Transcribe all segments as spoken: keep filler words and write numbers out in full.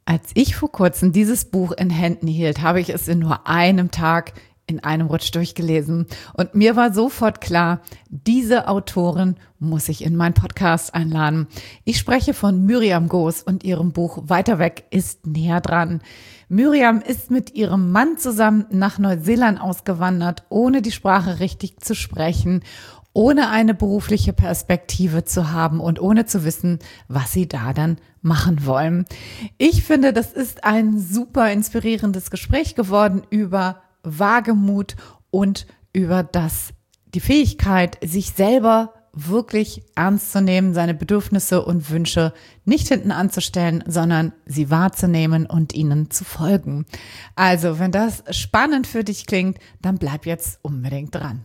Als ich vor kurzem dieses Buch in Händen hielt, habe ich es in nur einem Tag in einem Rutsch durchgelesen. Und mir war sofort klar, diese Autorin muss ich in meinen Podcast einladen. Ich spreche von Myriam Goos und ihrem Buch Weiter weg ist näher dran. Myriam ist mit ihrem Mann zusammen nach Neuseeland ausgewandert, ohne die Sprache richtig zu sprechen, ohne eine berufliche Perspektive zu haben und ohne zu wissen, was sie da dann machen wollen. Ich finde, das ist ein super inspirierendes Gespräch geworden über Wagemut und über das, die Fähigkeit, sich selber wirklich ernst zu nehmen, seine Bedürfnisse und Wünsche nicht hinten anzustellen, sondern sie wahrzunehmen und ihnen zu folgen. Also, wenn das spannend für dich klingt, dann bleib jetzt unbedingt dran.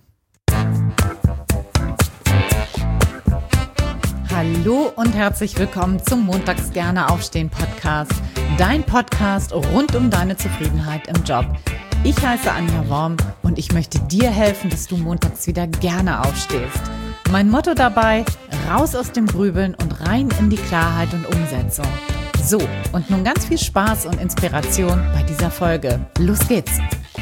Hallo und herzlich willkommen zum Montags gerne aufstehen Podcast, dein Podcast rund um deine Zufriedenheit im Job. Ich heiße Anja Worm und ich möchte dir helfen, dass du montags wieder gerne aufstehst. Mein Motto dabei: raus aus dem Grübeln und rein in die Klarheit und Umsetzung. So, und nun ganz viel Spaß und Inspiration bei dieser Folge. Los geht's!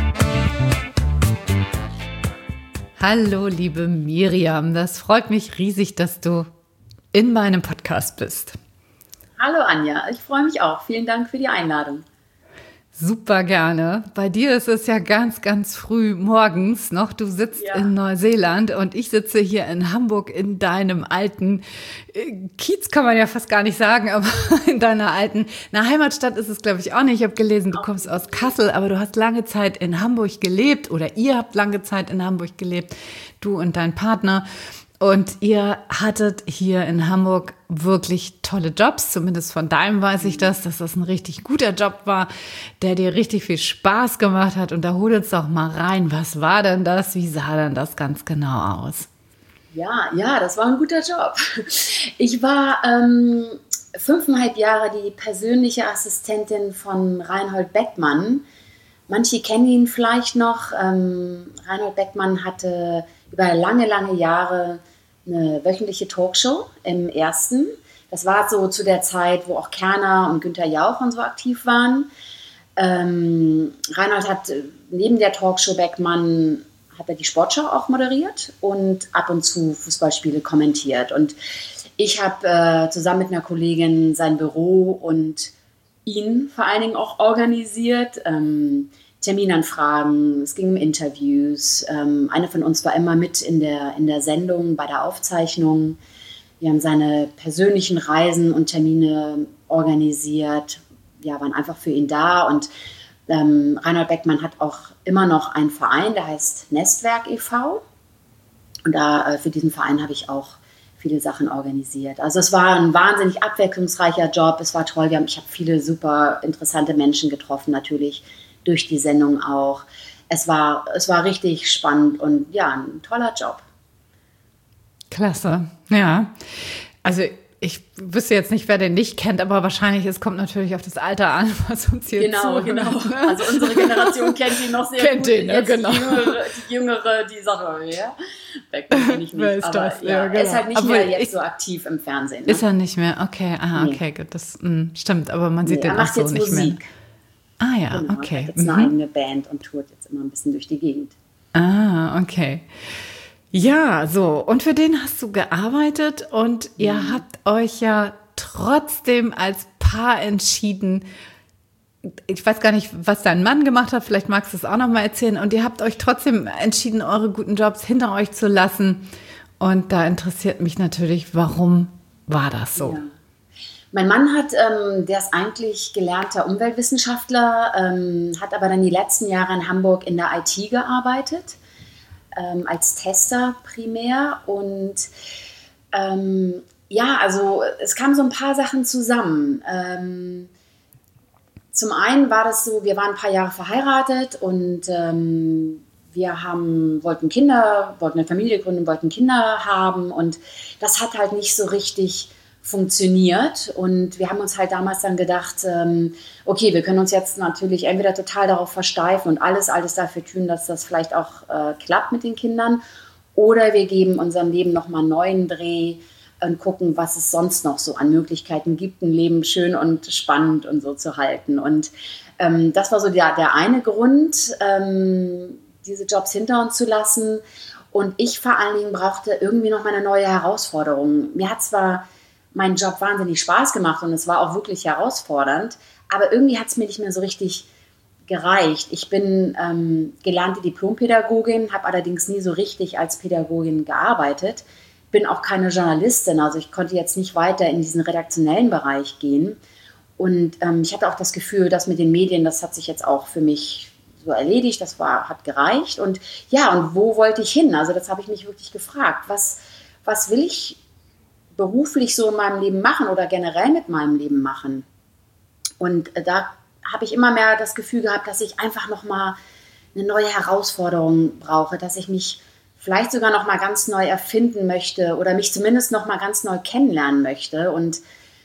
Hallo liebe Myriam, das freut mich riesig, dass du in meinem Podcast bist. Hallo Anja, ich freue mich auch. Vielen Dank für die Einladung. Super gerne. Bei dir ist es ja ganz, ganz früh morgens noch. Du sitzt ja in Neuseeland und ich sitze hier in Hamburg in deinem alten Kiez, kann man ja fast gar nicht sagen, aber in deiner alten, na, Heimatstadt ist es, glaube ich, auch nicht. Ich habe gelesen, du kommst aus Kassel, aber du hast lange Zeit in Hamburg gelebt oder ihr habt lange Zeit in Hamburg gelebt, du und dein Partner. Und ihr hattet hier in Hamburg wirklich tolle Jobs, zumindest von deinem weiß ich das, dass das ein richtig guter Job war, der dir richtig viel Spaß gemacht hat. Und da hol uns doch mal rein, was war denn das, wie sah denn das ganz genau aus? Ja, ja, das war ein guter Job. Ich war ähm, fünfeinhalb Jahre die persönliche Assistentin von Reinhold Beckmann. Manche kennen ihn vielleicht noch. Ähm, Reinhold Beckmann hatte über lange, lange Jahre eine wöchentliche Talkshow im Ersten. Das war so zu der Zeit, wo auch Kerner und Günther Jauch und so aktiv waren. Ähm, Reinhold hat neben der Talkshow Beckmann hat er die Sportschau auch moderiert und ab und zu Fußballspiele kommentiert. Und ich habe äh, zusammen mit einer Kollegin sein Büro und ihn vor allen Dingen auch organisiert. Ähm, Terminanfragen, es ging um Interviews. Ähm, eine von uns war immer mit in der, in der Sendung, bei der Aufzeichnung. Wir haben seine persönlichen Reisen und Termine organisiert, ja, waren einfach für ihn da. Und ähm, Reinhold Beckmann hat auch immer noch einen Verein, der heißt Nestwerk e V. Und da, äh, für diesen Verein habe ich auch viele Sachen organisiert. Also es war ein wahnsinnig abwechslungsreicher Job, es war toll. Wir haben, ich habe viele super interessante Menschen getroffen, natürlich durch die Sendung auch. Es war, es war richtig spannend und ja, ein toller Job. Klasse, ja. Also ich wüsste jetzt nicht, wer den nicht kennt, aber wahrscheinlich, es kommt natürlich auf das Alter an, was uns hier genau, zuhört. Genau, genau. Also unsere Generation kennt ihn noch sehr kennt gut. Kennt ihn, ja, genau. Die jüngere, die, jüngere, die Sache, ja. Beckmann kenne ich nicht, wer ist aber das? Ja, ja, genau. er ist halt nicht aber mehr jetzt ich, so aktiv im Fernsehen. Ne? Ist er nicht mehr? Okay, aha, nee. okay, gut, das mh, stimmt, aber man sieht nee, den auch so jetzt nicht Musik. mehr. Ah ja, genau, okay. Er hat jetzt eine mhm. eigene Band und tourt jetzt immer ein bisschen durch die Gegend. Ah, okay. Ja, so. Und für den hast du gearbeitet und ihr mhm. habt euch ja trotzdem als Paar entschieden. Ich weiß gar nicht, was dein Mann gemacht hat. Vielleicht magst du es auch noch mal erzählen. Und ihr habt euch trotzdem entschieden, eure guten Jobs hinter euch zu lassen. Und da interessiert mich natürlich, warum war das so? Ja. Mein Mann hat, ähm, der ist eigentlich gelernter Umweltwissenschaftler, ähm, hat aber dann die letzten Jahre in Hamburg in der I T gearbeitet, ähm, als Tester primär. Und ähm, ja, also es kamen so ein paar Sachen zusammen. Ähm, zum einen war das so, wir waren ein paar Jahre verheiratet und ähm, wir haben, wollten Kinder, wollten eine Familie gründen, wollten Kinder haben und das hat halt nicht so richtig funktioniert und wir haben uns halt damals dann gedacht, ähm, okay, wir können uns jetzt natürlich entweder total darauf versteifen und alles, alles dafür tun, dass das vielleicht auch äh, klappt mit den Kindern oder wir geben unserem Leben nochmal einen neuen Dreh und gucken, was es sonst noch so an Möglichkeiten gibt, ein Leben schön und spannend und so zu halten. Und ähm, das war so der, der eine Grund, ähm, diese Jobs hinter uns zu lassen. Und ich vor allen Dingen brauchte irgendwie noch mal eine neue Herausforderung. Mir hat zwar mein Job wahnsinnig Spaß gemacht und es war auch wirklich herausfordernd, aber irgendwie hat es mir nicht mehr so richtig gereicht. Ich bin ähm, gelernte Diplompädagogin, habe allerdings nie so richtig als Pädagogin gearbeitet, bin auch keine Journalistin, also ich konnte jetzt nicht weiter in diesen redaktionellen Bereich gehen. Und ähm, ich hatte auch das Gefühl, dass mit den Medien, das hat sich jetzt auch für mich so erledigt, das war, hat gereicht. Und ja, und wo wollte ich hin? Also das habe ich mich wirklich gefragt. Was, was will ich beruflich so in meinem Leben machen oder generell mit meinem Leben machen? Und äh, da habe ich immer mehr das Gefühl gehabt, dass ich einfach nochmal eine neue Herausforderung brauche, dass ich mich vielleicht sogar nochmal ganz neu erfinden möchte oder mich zumindest nochmal ganz neu kennenlernen möchte. Und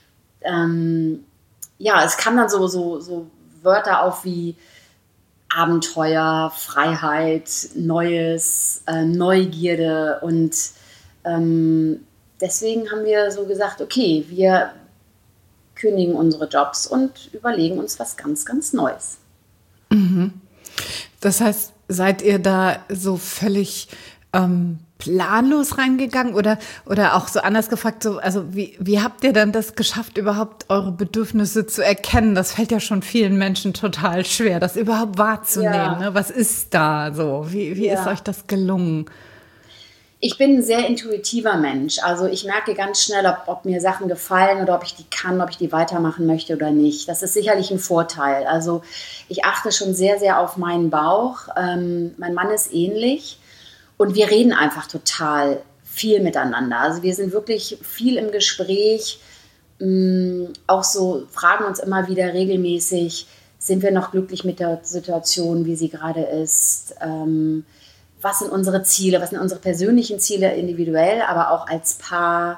ähm, ja, es kam dann so, so, so Wörter auf wie Abenteuer, Freiheit, Neues, äh, Neugierde. Und ähm, deswegen haben wir so gesagt, okay, wir kündigen unsere Jobs und überlegen uns was ganz, ganz Neues. Mhm. Das heißt, seid ihr da so völlig ähm, planlos reingegangen oder, oder auch so anders gefragt, so, also wie, wie habt ihr dann das geschafft, überhaupt eure Bedürfnisse zu erkennen? Das fällt ja schon vielen Menschen total schwer, das überhaupt wahrzunehmen. Ja. Ne? Was ist da so? Wie, wie Ja. ist euch das gelungen? Ich bin ein sehr intuitiver Mensch. Also ich merke ganz schnell, ob, ob mir Sachen gefallen oder ob ich die kann, ob ich die weitermachen möchte oder nicht. Das ist sicherlich ein Vorteil. Also ich achte schon sehr, sehr auf meinen Bauch. Ähm, mein Mann ist ähnlich und wir reden einfach total viel miteinander. Also wir sind wirklich viel im Gespräch. Ähm, auch so fragen uns immer wieder regelmäßig, sind wir noch glücklich mit der Situation, wie sie gerade ist? Ähm, Was sind unsere Ziele, was sind unsere persönlichen Ziele individuell, aber auch als Paar?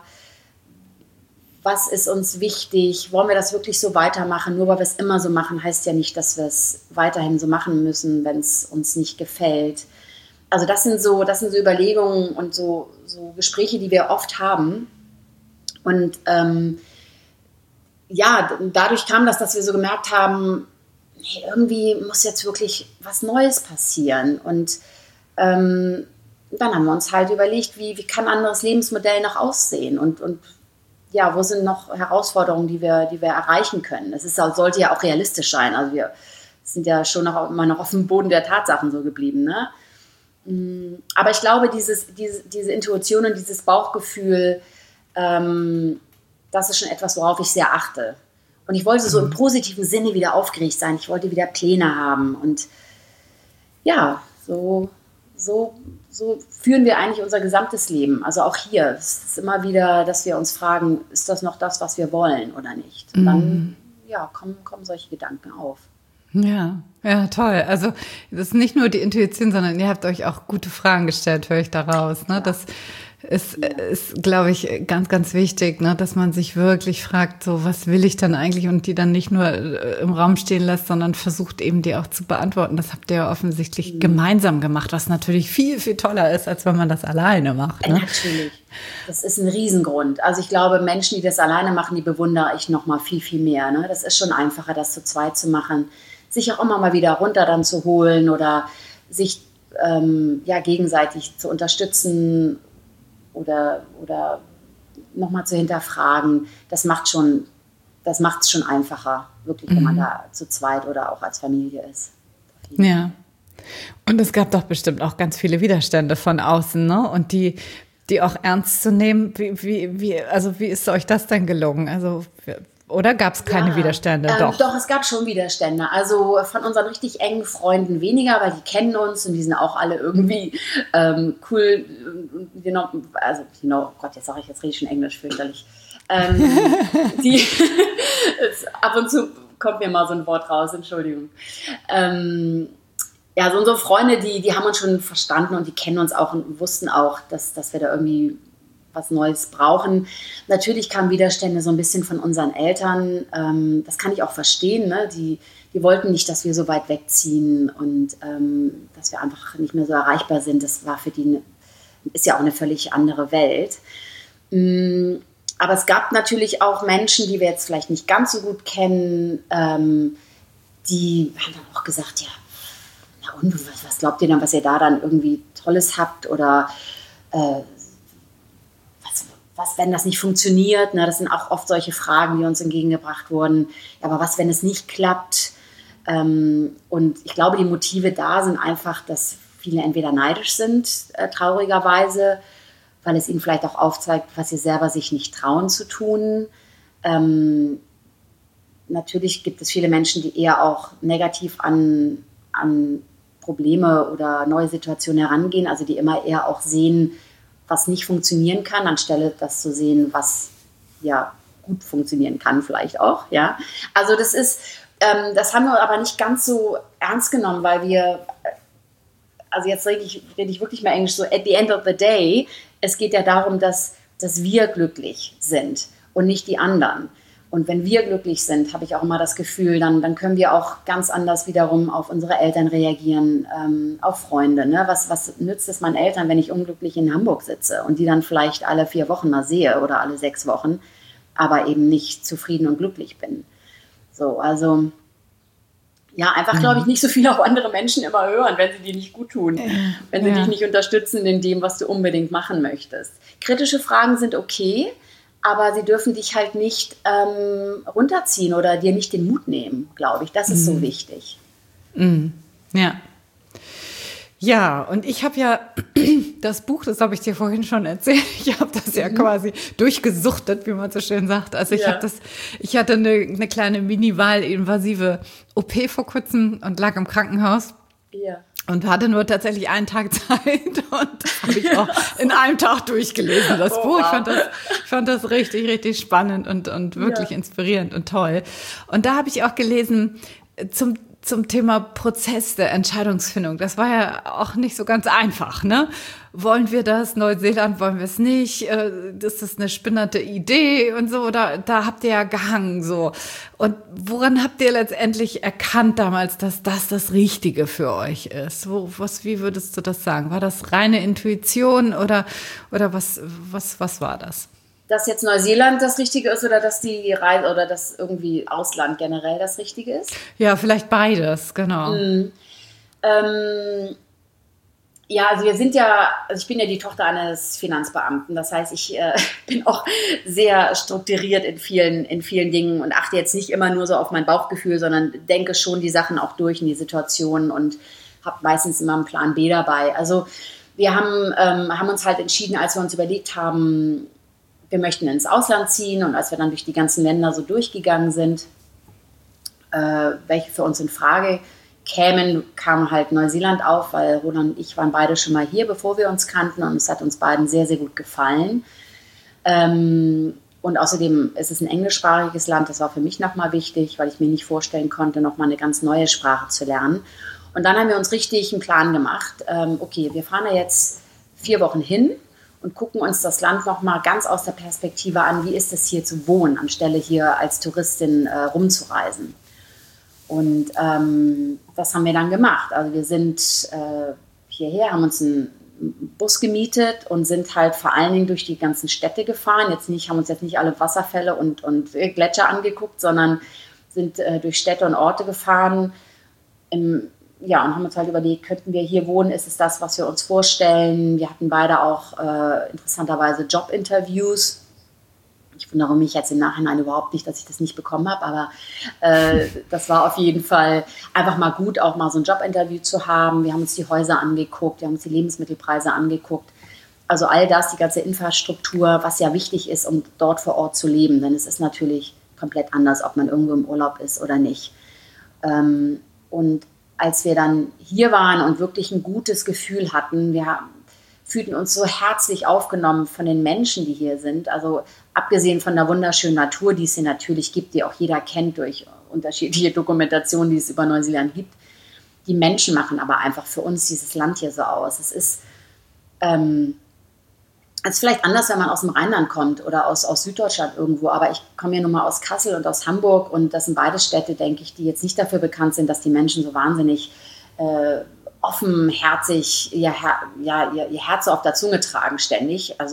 Was ist uns wichtig? Wollen wir das wirklich so weitermachen? Nur weil wir es immer so machen, heißt ja nicht, dass wir es weiterhin so machen müssen, wenn es uns nicht gefällt. Also das sind so, das sind so Überlegungen und so, so Gespräche, die wir oft haben. Und ähm, ja, dadurch kam das, dass wir so gemerkt haben, hey, irgendwie muss jetzt wirklich was Neues passieren. Und Ähm, dann haben wir uns halt überlegt, wie, wie kann ein anderes Lebensmodell noch aussehen und, und ja, wo sind noch Herausforderungen, die wir, die wir erreichen können. Es ist, sollte ja auch realistisch sein, also wir sind ja schon noch, immer noch auf dem Boden der Tatsachen so geblieben, ne? Aber ich glaube, dieses, diese, diese Intuition und dieses Bauchgefühl, ähm, das ist schon etwas, worauf ich sehr achte. Und ich wollte so im positiven Sinne wieder aufgeregt sein, ich wollte wieder Pläne haben und ja, so So, so führen wir eigentlich unser gesamtes Leben. Also auch hier, es ist immer wieder, dass wir uns fragen, ist das noch das, was wir wollen oder nicht? Und dann ja, kommen, kommen solche Gedanken auf. Ja, ja, toll. Also das ist nicht nur die Intuition, sondern ihr habt euch auch gute Fragen gestellt, höre ich daraus. Ne? Ja. Das ist, Ja. ist, glaube ich, ganz, ganz wichtig, ne? Dass man sich wirklich fragt, so was will ich dann eigentlich und die dann nicht nur äh, im Raum stehen lässt, sondern versucht eben die auch zu beantworten. Das habt ihr ja offensichtlich mhm. gemeinsam gemacht, was natürlich viel, viel toller ist, als wenn man das alleine macht. Ne? Natürlich. Das ist ein Riesengrund. Also ich glaube, Menschen, die das alleine machen, die bewundere ich noch mal viel, viel mehr. Ne? Das ist schon einfacher, das zu zweit zu machen, sich auch immer mal wieder runter dann zu holen oder sich ähm, ja, gegenseitig zu unterstützen oder, oder nochmal zu hinterfragen. Das macht schon, das macht es schon einfacher, wirklich, wenn man da zu zweit oder auch als Familie ist. Ja. Und es gab doch bestimmt auch ganz viele Widerstände von außen, ne? Und die, die auch ernst zu nehmen. Wie, wie, wie, also wie ist euch das denn gelungen? Also, oder gab es keine ja, Widerstände? Ähm, doch. Doch, es gab schon Widerstände. Also von unseren richtig engen Freunden weniger, weil die kennen uns und die sind auch alle irgendwie ähm, cool. You know, also, you know, oh Gott, jetzt sage ich, jetzt rede ich schon Englisch, fürchterlich. Ähm, die, ab und zu kommt mir mal so ein Wort raus, Entschuldigung. Ähm, ja, so unsere Freunde, die, die haben uns schon verstanden und die kennen uns auch und wussten auch, dass, dass wir da irgendwie was Neues brauchen. Natürlich kamen Widerstände so ein bisschen von unseren Eltern. Ähm, das kann ich auch verstehen. Ne? Die, die wollten nicht, dass wir so weit wegziehen und ähm, dass wir einfach nicht mehr so erreichbar sind. Das war für die, eine, ist ja auch eine völlig andere Welt. Aber es gab natürlich auch Menschen, die wir jetzt vielleicht nicht ganz so gut kennen, ähm, die haben dann auch gesagt, ja, na und, was, was glaubt ihr dann, was ihr da dann irgendwie Tolles habt oder äh, was, was, wenn das nicht funktioniert? Ne? Das sind auch oft solche Fragen, die uns entgegengebracht wurden. Ja, aber was, wenn es nicht klappt? Ähm, und ich glaube, die Motive da sind einfach, dass viele entweder neidisch sind, äh, traurigerweise, weil es ihnen vielleicht auch aufzeigt, was sie selber sich nicht trauen zu tun. Ähm, natürlich gibt es viele Menschen, die eher auch negativ an, an Probleme oder neue Situationen herangehen, also die immer eher auch sehen, was nicht funktionieren kann, anstelle das zu sehen, was ja gut funktionieren kann vielleicht auch. Ja? Also das ist, ähm, das haben wir aber nicht ganz so ernst genommen, weil wir, also jetzt rede ich, rede ich wirklich mal Englisch, so at the end of the day, es geht ja darum, dass, dass wir glücklich sind und nicht die anderen. Und wenn wir glücklich sind, habe ich auch immer das Gefühl, dann, dann können wir auch ganz anders wiederum auf unsere Eltern reagieren, ähm, auf Freunde. Ne? Was, was nützt es meinen Eltern, wenn ich unglücklich in Hamburg sitze und die dann vielleicht alle vier Wochen mal sehe oder alle sechs Wochen, aber eben nicht zufrieden und glücklich bin. So, also ja, einfach, glaube ich, nicht so viel auf andere Menschen immer hören, wenn sie dir nicht gut tun, wenn sie ja. dich nicht unterstützen in dem, was du unbedingt machen möchtest. Kritische Fragen sind okay, aber sie dürfen dich halt nicht ähm, runterziehen oder dir nicht den Mut nehmen, glaube ich. Das ist mhm. so wichtig. Mhm. Ja. Ja, und ich habe ja das Buch, das habe ich dir vorhin schon erzählt, ich habe das ja mhm. quasi durchgesuchtet, wie man so schön sagt. Also ich ja. habe das, ich hatte eine, eine kleine minimalinvasive O P vor kurzem und lag im Krankenhaus. Ja. Und hatte nur tatsächlich einen Tag Zeit und das habe ich auch in einem Tag durchgelesen, das oh, Buch. Ich fand das, ich fand das richtig, richtig spannend und, und wirklich ja. inspirierend und toll. Und da habe ich auch gelesen zum Zum Thema Prozess der Entscheidungsfindung. Das war ja auch nicht so ganz einfach, ne? Wollen wir das? Neuseeland wollen wir es nicht? Ist das eine spinnerte Idee und so? Da, da habt ihr ja gehangen, so. Und woran habt ihr letztendlich erkannt damals, dass das das Richtige für euch ist? Wo, was, wie würdest du das sagen? War das reine Intuition oder, oder was, was, was war das? Dass jetzt Neuseeland das Richtige ist oder dass die Reise oder dass irgendwie Ausland generell das Richtige ist? Ja, vielleicht beides, genau. Mhm. Ähm, ja, also wir sind ja, also ich bin ja die Tochter eines Finanzbeamten. Das heißt, ich äh, bin auch sehr strukturiert in vielen, in vielen Dingen und achte jetzt nicht immer nur so auf mein Bauchgefühl, sondern denke schon die Sachen auch durch in die Situationen und habe meistens immer einen Plan B dabei. Also wir haben, ähm, haben uns halt entschieden, als wir uns überlegt haben, wir möchten ins Ausland ziehen und als wir dann durch die ganzen Länder so durchgegangen sind, äh, welche für uns in Frage kämen, kam halt Neuseeland auf, weil Roland und ich waren beide schon mal hier, bevor wir uns kannten und es hat uns beiden sehr, sehr gut gefallen. Ähm, und außerdem ist es ein englischsprachiges Land, das war für mich nochmal wichtig, weil ich mir nicht vorstellen konnte, nochmal eine ganz neue Sprache zu lernen. Und dann haben wir uns richtig einen Plan gemacht. Ähm, okay, wir fahren da jetzt vier Wochen hin und gucken uns das Land nochmal ganz aus der Perspektive an, wie ist es hier zu wohnen, anstelle hier als Touristin äh, rumzureisen. Und ähm, das haben wir dann gemacht. Also wir sind äh, hierher, haben uns einen Bus gemietet und sind halt vor allen Dingen durch die ganzen Städte gefahren. Jetzt nicht, haben uns jetzt nicht alle Wasserfälle und, und Gletscher angeguckt, sondern sind äh, durch Städte und Orte gefahren. Im, ja, und haben uns halt überlegt, könnten wir hier wohnen? Ist es das, was wir uns vorstellen? Wir hatten beide auch äh, interessanterweise Jobinterviews. Ich wundere mich jetzt im Nachhinein überhaupt nicht, dass ich das nicht bekommen habe, aber äh, das war auf jeden Fall einfach mal gut, auch mal so ein Jobinterview zu haben. Wir haben uns die Häuser angeguckt, wir haben uns die Lebensmittelpreise angeguckt. Also all das, die ganze Infrastruktur, was ja wichtig ist, um dort vor Ort zu leben. Denn es ist natürlich komplett anders, ob man irgendwo im Urlaub ist oder nicht. Ähm, und als wir dann hier waren und wirklich ein gutes Gefühl hatten, wir fühlten uns so herzlich aufgenommen von den Menschen, die hier sind. Also abgesehen von der wunderschönen Natur, die es hier natürlich gibt, die auch jeder kennt durch unterschiedliche Dokumentationen, die es über Neuseeland gibt. Die Menschen machen aber einfach für uns dieses Land hier so aus. Es ist, ähm, es ist vielleicht anders, wenn man aus dem Rheinland kommt oder aus, aus Süddeutschland irgendwo, aber ich komme ja nun mal aus Kassel und aus Hamburg und das sind beide Städte, denke ich, die jetzt nicht dafür bekannt sind, dass die Menschen so wahnsinnig äh, offenherzig ihr, Her- ja, ihr, ihr Herz so auf der Zunge tragen ständig. Also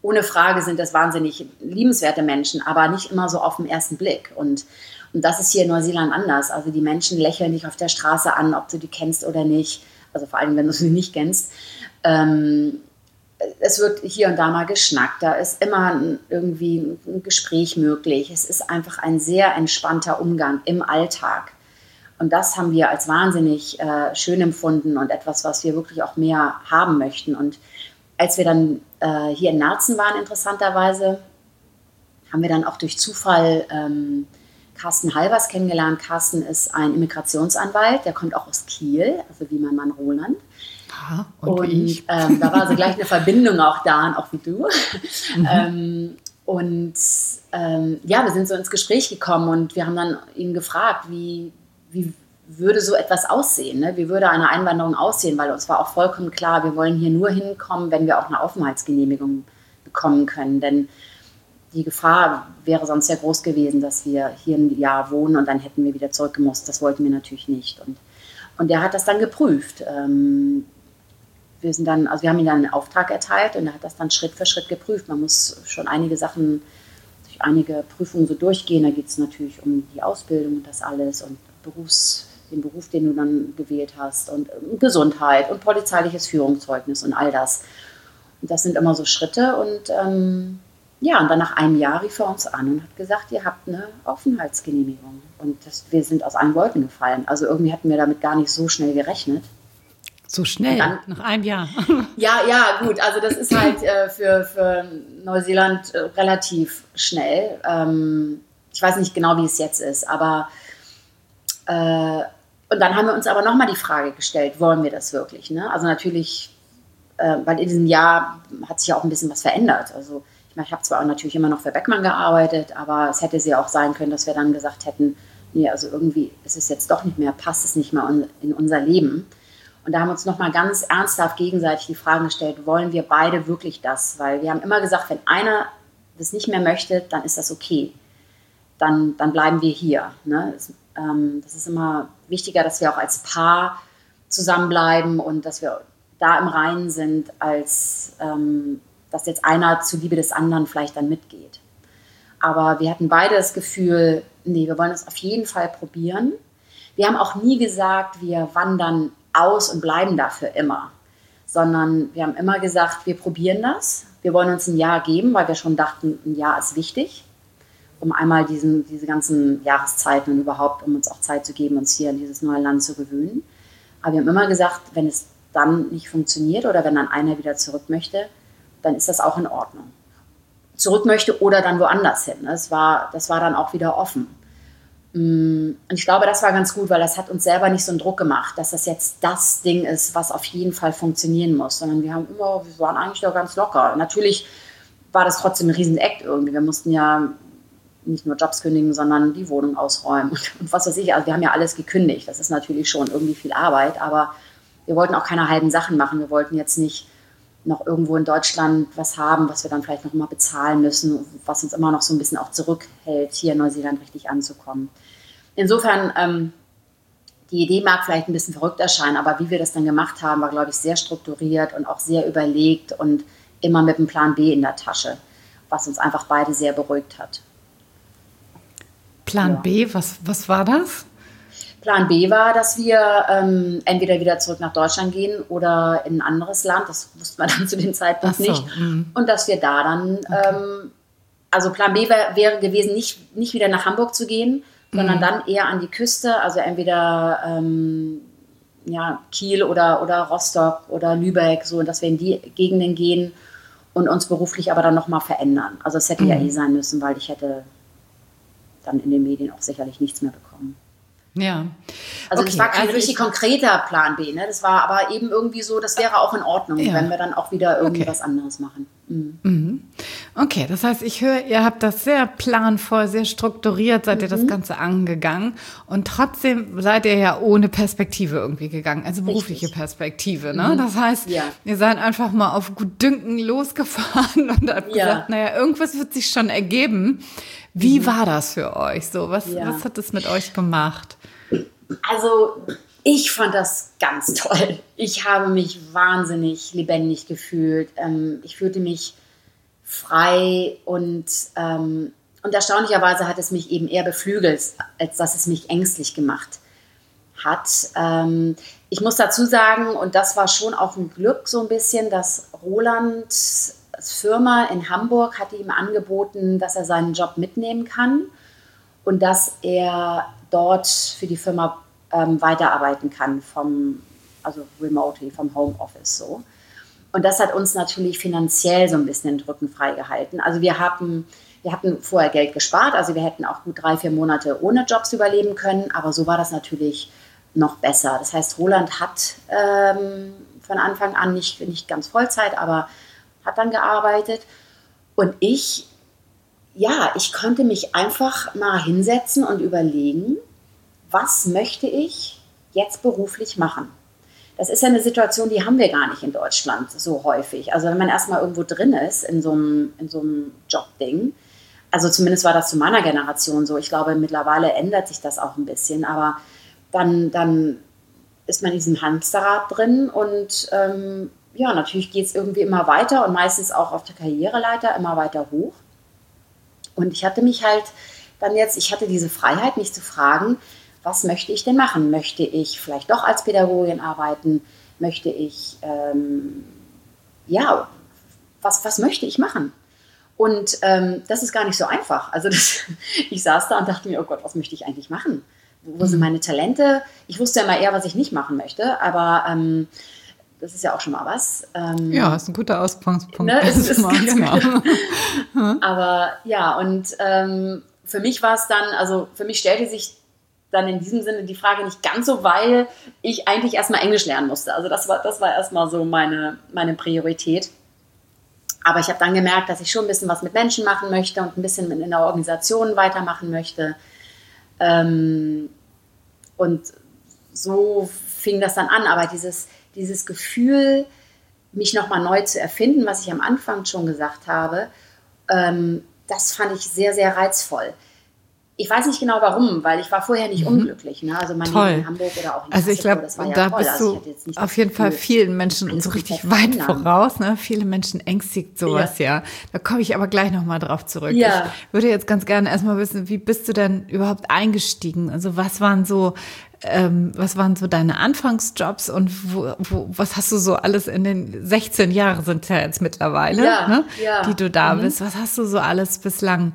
ohne Frage sind das wahnsinnig liebenswerte Menschen, aber nicht immer so auf den ersten Blick. Und, und das ist hier in Neuseeland anders. Also die Menschen lächeln dich auf der Straße an, ob du die kennst oder nicht. Also vor allem, wenn du sie nicht kennst. Ähm, es wird hier und da mal geschnackt. Da ist immer irgendwie ein Gespräch möglich. Es ist einfach ein sehr entspannter Umgang im Alltag. Und das haben wir als wahnsinnig äh, schön empfunden und etwas, was wir wirklich auch mehr haben möchten. Und als wir dann äh, hier in Narzen waren, interessanterweise, haben wir dann auch durch Zufall ähm, Carsten Halvers kennengelernt. Carsten ist ein Immigrationsanwalt, der kommt auch aus Kiel, also wie mein Mann Roland. Aha, und und ich. Ähm, da war also gleich eine Verbindung auch da, auch wie du. Mhm. ähm, und ähm, ja, wir sind so ins Gespräch gekommen und wir haben dann ihn gefragt, wie, wie würde so etwas aussehen? Ne? Wie würde eine Einwanderung aussehen? Weil uns war auch vollkommen klar, wir wollen hier nur hinkommen, wenn wir auch eine Aufenthaltsgenehmigung bekommen können. Denn die Gefahr wäre sonst sehr groß gewesen, dass wir hier ein Jahr wohnen und dann hätten wir wieder zurückgemusst. Das wollten wir natürlich nicht. Und, und er hat das dann geprüft. Ähm, wir sind dann, also wir haben ihm dann einen Auftrag erteilt und er hat das dann Schritt für Schritt geprüft. Man muss schon einige Sachen, durch einige Prüfungen so durchgehen. Da geht es natürlich um die Ausbildung und das alles und Berufs, den Beruf, den du dann gewählt hast und ähm, Gesundheit und polizeiliches Führungszeugnis und all das. Und das sind immer so Schritte und ähm, ja, und dann nach einem Jahr rief er uns an und hat gesagt, ihr habt eine Aufenthaltsgenehmigung. Und das, wir sind aus allen Wolken gefallen. Also irgendwie hatten wir damit gar nicht so schnell gerechnet. So schnell, dann, nach einem Jahr. Ja, ja, gut. Also das ist halt äh, für, für Neuseeland äh, relativ schnell. Ähm, ich weiß nicht genau, wie es jetzt ist, aber äh, und dann haben wir uns aber nochmal die Frage gestellt, wollen wir das wirklich? Ne? Also natürlich, äh, weil in diesem Jahr hat sich ja auch ein bisschen was verändert. Also ich meine, ich habe zwar auch natürlich immer noch für Beckmann gearbeitet, aber es hätte ja auch sein können, dass wir dann gesagt hätten, nee, also irgendwie ist es jetzt doch nicht mehr, passt es nicht mehr in unser Leben. Und da haben wir uns nochmal ganz ernsthaft gegenseitig die Fragen gestellt, wollen wir beide wirklich das? Weil wir haben immer gesagt, wenn einer das nicht mehr möchte, dann ist das okay. Dann, dann bleiben wir hier. Ne? Das, ähm, das ist immer wichtiger, dass wir auch als Paar zusammenbleiben und dass wir da im Reinen sind, als ähm, dass jetzt einer zuliebe des anderen vielleicht dann mitgeht. Aber wir hatten beide das Gefühl, nee, wir wollen das auf jeden Fall probieren. Wir haben auch nie gesagt, wir wandern aus und bleiben dafür immer, sondern wir haben immer gesagt, wir probieren das. Wir wollen uns ein Jahr geben, weil wir schon dachten, ein Jahr ist wichtig, um einmal diesen, diese ganzen Jahreszeiten und überhaupt, um uns auch Zeit zu geben, uns hier in dieses neue Land zu gewöhnen. Aber wir haben immer gesagt, wenn es dann nicht funktioniert oder wenn dann einer wieder zurück möchte, dann ist das auch in Ordnung. Zurück möchte oder dann woanders hin. Das war, das war dann auch wieder offen. Und ich glaube, das war ganz gut, weil das hat uns selber nicht so einen Druck gemacht, dass das jetzt das Ding ist, was auf jeden Fall funktionieren muss, sondern wir haben immer, wir waren eigentlich doch ganz locker. Natürlich war das trotzdem ein Riesen-Act irgendwie. Wir mussten ja nicht nur Jobs kündigen, sondern die Wohnung ausräumen und, und was weiß ich. Also wir haben ja alles gekündigt. Das ist natürlich schon irgendwie viel Arbeit, aber wir wollten auch keine halben Sachen machen. Wir wollten jetzt nicht noch irgendwo in Deutschland was haben, was wir dann vielleicht noch mal bezahlen müssen, was uns immer noch so ein bisschen auch zurückhält, hier in Neuseeland richtig anzukommen. Insofern, ähm, die Idee mag vielleicht ein bisschen verrückt erscheinen, aber wie wir das dann gemacht haben, war, glaube ich, sehr strukturiert und auch sehr überlegt und immer mit einem Plan B in der Tasche, was uns einfach beide sehr beruhigt hat. Plan ja. B, was, was war das? Plan B war, dass wir ähm, entweder wieder zurück nach Deutschland gehen oder in ein anderes Land. Das wusste man dann zu dem Zeitpunkt Ach so, nicht. Mhm. Und dass wir da dann, Okay. ähm, also Plan B wär, wäre gewesen, nicht, nicht wieder nach Hamburg zu gehen, sondern Mhm. dann eher an die Küste, also entweder ähm, ja, Kiel oder, oder Rostock oder Lübeck, so, dass wir in die Gegenden gehen und uns beruflich aber dann nochmal verändern. Also es hätte Mhm. ja eh sein müssen, weil ich hätte dann in den Medien auch sicherlich nichts mehr bekommen. Ja. Also Okay, das war kein also richtig ich- konkreter Plan B, ne? Das war aber eben irgendwie so, das wäre auch in Ordnung, Ja. wenn wir dann auch wieder irgendwie Okay. was anderes machen. Mhm. Mhm. Okay, das heißt, ich höre, ihr habt das sehr planvoll, sehr strukturiert, seid ihr Mhm. das Ganze angegangen und trotzdem seid ihr ja ohne Perspektive irgendwie gegangen, also berufliche Richtig. Perspektive, ne? Das heißt, Ja. ihr seid einfach mal auf Gutdünken losgefahren und habt Ja. gesagt, naja, irgendwas wird sich schon ergeben. Wie war das für euch so? Was, Ja. was hat es mit euch gemacht? Also ich fand das ganz toll. Ich habe mich wahnsinnig lebendig gefühlt. Ähm, ich fühlte mich frei und, ähm, und erstaunlicherweise hat es mich eben eher beflügelt, als dass es mich ängstlich gemacht hat. Ähm, ich muss dazu sagen, und das war schon auch ein Glück so ein bisschen, dass Rolands Firma in Hamburg hat ihm angeboten, dass er seinen Job mitnehmen kann und dass er dort für die Firma ähm, weiterarbeiten kann, vom, also remotely, vom Homeoffice so. Und das hat uns natürlich finanziell so ein bisschen den Rücken frei gehalten. Also wir haben, wir hatten vorher Geld gespart, also wir hätten auch gut drei, vier Monate ohne Jobs überleben können, aber so war das natürlich noch besser. Das heißt, Roland hat ähm, von Anfang an nicht, nicht ganz Vollzeit, aber hat dann gearbeitet. Und ich, ja, ich konnte mich einfach mal hinsetzen und überlegen, was möchte ich jetzt beruflich machen? Das ist ja eine Situation, die haben wir gar nicht in Deutschland so häufig. Also wenn man erstmal irgendwo drin ist in so einem, in so einem Jobding, also zumindest war das zu meiner Generation so. Ich glaube, mittlerweile ändert sich das auch ein bisschen, aber dann, dann ist man in diesem Hamsterrad drin und ähm, ja, natürlich geht es irgendwie immer weiter und meistens auch auf der Karriereleiter immer weiter hoch. Und ich hatte mich halt dann jetzt, ich hatte diese Freiheit, mich zu fragen, was möchte ich denn machen? Möchte ich vielleicht doch als Pädagogin arbeiten? Möchte ich, ähm, ja, was, was möchte ich machen? Und ähm, das ist gar nicht so einfach. Also das, ich saß da und dachte mir, oh Gott, was möchte ich eigentlich machen? Wo sind meine Talente? Ich wusste ja immer eher, was ich nicht machen möchte, aber ähm, das ist ja auch schon mal was. Ähm, ja, ist ein guter Ausgangspunkt. Ne, ist, ist mal, genau. Aber ja, und ähm, für mich war es dann, also für mich stellte sich dann in diesem Sinne die Frage nicht ganz so, weil ich eigentlich erstmal Englisch lernen musste. Also das war, das war erstmal so meine, meine Priorität. Aber ich habe dann gemerkt, dass ich schon ein bisschen was mit Menschen machen möchte und ein bisschen in der Organisation weitermachen möchte. Ähm, und so fing das dann an. Aber dieses, dieses Gefühl, mich nochmal neu zu erfinden, was ich am Anfang schon gesagt habe, ähm, das fand ich sehr, sehr reizvoll. Ich weiß nicht genau warum, weil ich war vorher nicht mhm. unglücklich. Ne? Also mein Leben in Hamburg oder auch in Also ich glaube, ja da toll. bist also du auf jeden Fall vielen Menschen so richtig weit voraus. Ne? Viele Menschen ängstigt sowas ja. ja. Da komme ich aber gleich nochmal drauf zurück. Ja. Ich würde jetzt ganz gerne erstmal wissen, wie bist du denn überhaupt eingestiegen? Also was waren so, ähm, was waren so deine Anfangsjobs und wo, wo, was hast du so alles in den sechzehn Jahren sind ja jetzt mittlerweile, ja, ne? ja. die du da mhm. bist. Was hast du so alles bislang?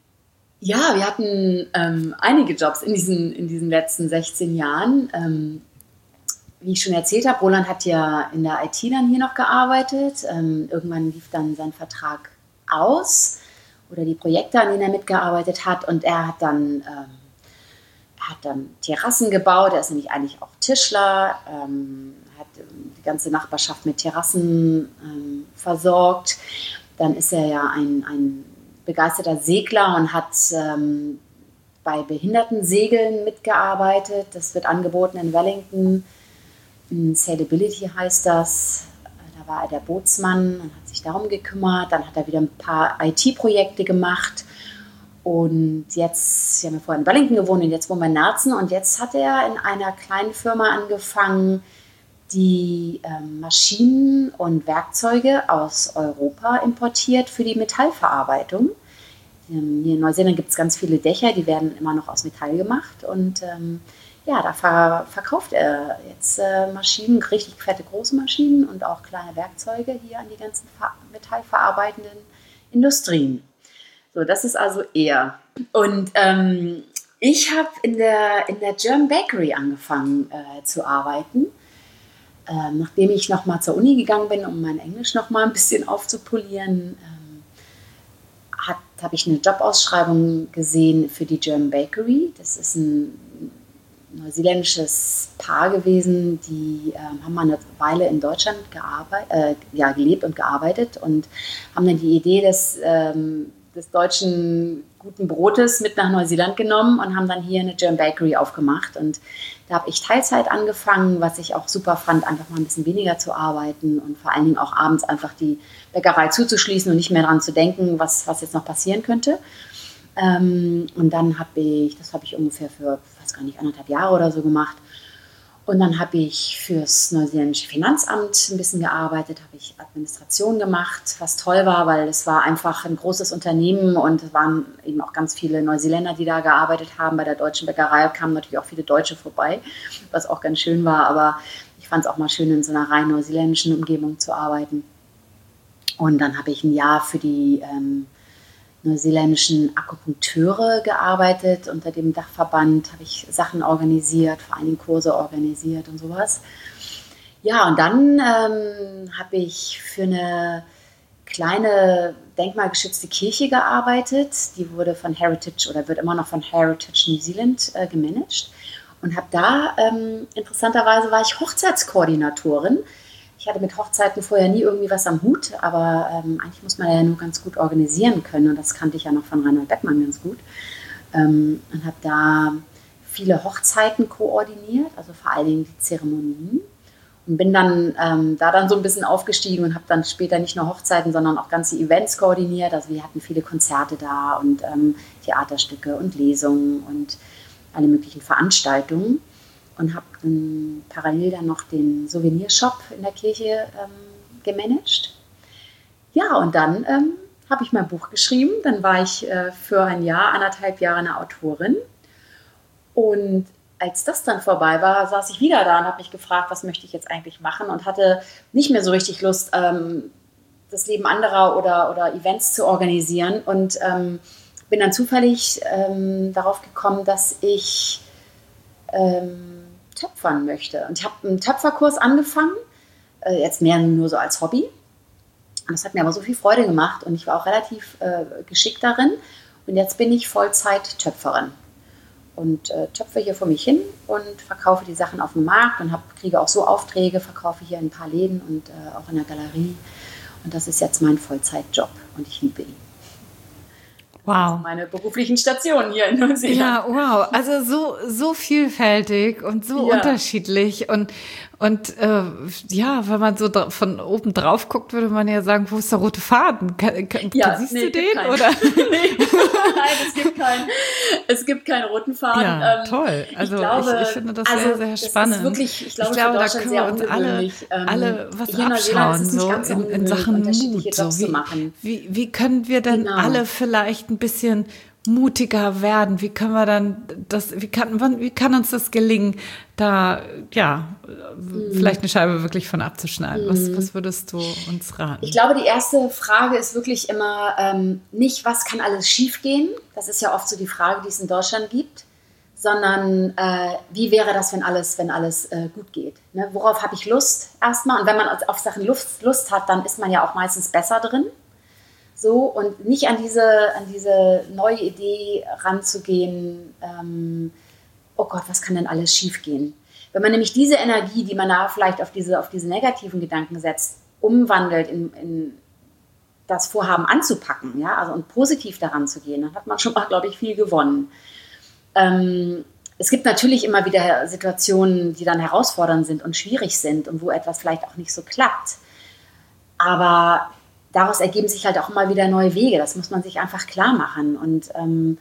Ja, wir hatten ähm, einige Jobs in diesen, in diesen letzten sechzehn Jahren. Ähm, wie ich schon erzählt habe, Roland hat ja in der I T dann hier noch gearbeitet. Ähm, irgendwann lief dann sein Vertrag aus oder die Projekte, an denen er mitgearbeitet hat. Und er hat dann, ähm, er hat dann Terrassen gebaut. Er ist nämlich eigentlich auch Tischler, ähm, hat die ganze Nachbarschaft mit Terrassen ähm, versorgt. Dann ist er ja ein, ein begeisterter Segler und hat ähm, bei Behindertensegeln mitgearbeitet. Das wird angeboten in Wellington. Sailability heißt das. Da war er der Bootsmann und hat sich darum gekümmert. Dann hat er wieder ein paar I T-Projekte gemacht. Und jetzt, wir haben ja vorher in Wellington gewohnt und jetzt wohnen wir in Nerzen. Und jetzt hat er in einer kleinen Firma angefangen, die ähm, Maschinen und Werkzeuge aus Europa importiert für die Metallverarbeitung. Ähm, hier in Neuseeland gibt es ganz viele Dächer, die werden immer noch aus Metall gemacht. Und ähm, ja, da ver- verkauft er jetzt äh, Maschinen, richtig fette große Maschinen und auch kleine Werkzeuge hier an die ganzen ver- metallverarbeitenden Industrien. So, das ist also er. Und ähm, ich habe in der, in der German Bakery angefangen äh, zu arbeiten. Ähm, nachdem ich nochmal zur Uni gegangen bin, um mein Englisch nochmal ein bisschen aufzupolieren, ähm, habe ich eine Jobausschreibung gesehen für die German Bakery. Das ist ein neuseeländisches Paar gewesen, die ähm, haben mal eine Weile in Deutschland gearbeitet, äh, ja, gelebt und gearbeitet und haben dann die Idee des, ähm, des deutschen guten Brotes mit nach Neuseeland genommen und haben dann hier eine German Bakery aufgemacht. Und da habe ich Teilzeit angefangen, was ich auch super fand, einfach mal ein bisschen weniger zu arbeiten und vor allen Dingen auch abends einfach die Bäckerei zuzuschließen und nicht mehr daran zu denken, was, was jetzt noch passieren könnte. Ähm, und dann habe ich, das habe ich ungefähr für, ich weiß gar nicht, anderthalb Jahre oder so gemacht. Und dann habe ich fürs neuseeländische Finanzamt ein bisschen gearbeitet, habe ich Administration gemacht, was toll war, weil es war einfach ein großes Unternehmen und es waren eben auch ganz viele Neuseeländer, die da gearbeitet haben. Bei der deutschen Bäckerei kamen natürlich auch viele Deutsche vorbei, was auch ganz schön war, aber ich fand es auch mal schön, in so einer rein neuseeländischen Umgebung zu arbeiten. Und dann habe ich ein Jahr für die ähm, neuseeländischen Akupunkteure gearbeitet. Unter dem Dachverband habe ich Sachen organisiert, vor allem Kurse organisiert und sowas. Ja, und dann ähm, habe ich für eine kleine denkmalgeschützte Kirche gearbeitet. Die wurde von Heritage oder wird immer noch von Heritage New Zealand äh, gemanagt. Und habe da, ähm, interessanterweise war ich Hochzeitskoordinatorin. Ich hatte mit Hochzeiten vorher nie irgendwie was am Hut, aber ähm, eigentlich muss man ja nur ganz gut organisieren können und das kannte ich ja noch von Reinhold Beckmann ganz gut. Ähm, und habe da viele Hochzeiten koordiniert, also vor allen Dingen die Zeremonien und bin dann ähm, da dann so ein bisschen aufgestiegen und habe dann später nicht nur Hochzeiten, sondern auch ganze Events koordiniert. Also wir hatten viele Konzerte da und ähm, Theaterstücke und Lesungen und alle möglichen Veranstaltungen. Und habe ähm, parallel dann noch den Souvenirshop in der Kirche ähm, gemanagt. Ja, und dann ähm, habe ich mein Buch geschrieben. Dann war ich äh, für ein Jahr, anderthalb Jahre eine Autorin. Und als das dann vorbei war, saß ich wieder da und habe mich gefragt, was möchte ich jetzt eigentlich machen und hatte nicht mehr so richtig Lust, ähm, das Leben anderer oder, oder Events zu organisieren. Und ähm, bin dann zufällig ähm, darauf gekommen, dass ich ähm, töpfern möchte. Und ich habe einen Töpferkurs angefangen, äh, jetzt mehr nur so als Hobby. Und das hat mir aber so viel Freude gemacht und ich war auch relativ äh, geschickt darin. Und jetzt bin ich Vollzeit-Töpferin und äh, töpfe hier vor mich hin und verkaufe die Sachen auf dem Markt und hab, kriege auch so Aufträge, verkaufe hier in ein paar Läden und äh, auch in der Galerie. Und das ist jetzt mein Vollzeitjob und ich liebe ihn. Wow. Also meine beruflichen Stationen hier in Neuseeland. Ja, wow. Also so, so vielfältig und so ja. unterschiedlich. Und, und äh, ja, wenn man so dra- von oben drauf guckt, würde man ja sagen, wo ist der rote Faden? Kann, kann, ja, siehst nee, du den? Keinen. Oder? nee. Nein, es gibt, keinen, es gibt keinen roten Faden. Ja, ähm, toll. Also ich, glaube, ich, ich finde das also sehr, sehr das spannend. Ist wirklich, ich glaube, ich glaube für da Deutschland können wir sehr uns alle, ungewöhnlich. Ähm, alle was hier in Neuseeland abschauen, ist es nicht so ganz so in, in ungewöhnlich, Sachen unterschiedliche Mut. Jobs So wie, zu machen. wie, wie können wir denn Genau. alle vielleicht ein bisschen mutiger werden? Wie können wir dann das, wie kann, wann, wie kann uns das gelingen, da, ja, mm. vielleicht eine Scheibe wirklich von abzuschneiden? Mm. Was, was würdest du uns raten? Ich glaube, die erste Frage ist wirklich immer ähm, nicht, was kann alles schiefgehen? Das ist ja oft so die Frage, die es in Deutschland gibt, sondern äh, wie wäre das, wenn alles, wenn alles äh, gut geht? Ne? Worauf habe ich Lust erstmal? Und wenn man auf Sachen Lust, Lust hat, dann ist man ja auch meistens besser drin. So, und nicht an diese, an diese neue Idee ranzugehen, ähm, oh Gott, was kann denn alles schiefgehen? Wenn man nämlich diese Energie, die man da vielleicht auf diese, auf diese negativen Gedanken setzt, umwandelt in, in das Vorhaben anzupacken, ja, also und positiv daran zu gehen, dann hat man schon mal, glaube ich, viel gewonnen. Ähm, es gibt natürlich immer wieder Situationen, die dann herausfordernd sind und schwierig sind und wo etwas vielleicht auch nicht so klappt. Aber daraus ergeben sich halt auch immer wieder neue Wege. Das muss man sich einfach klar machen und ähm,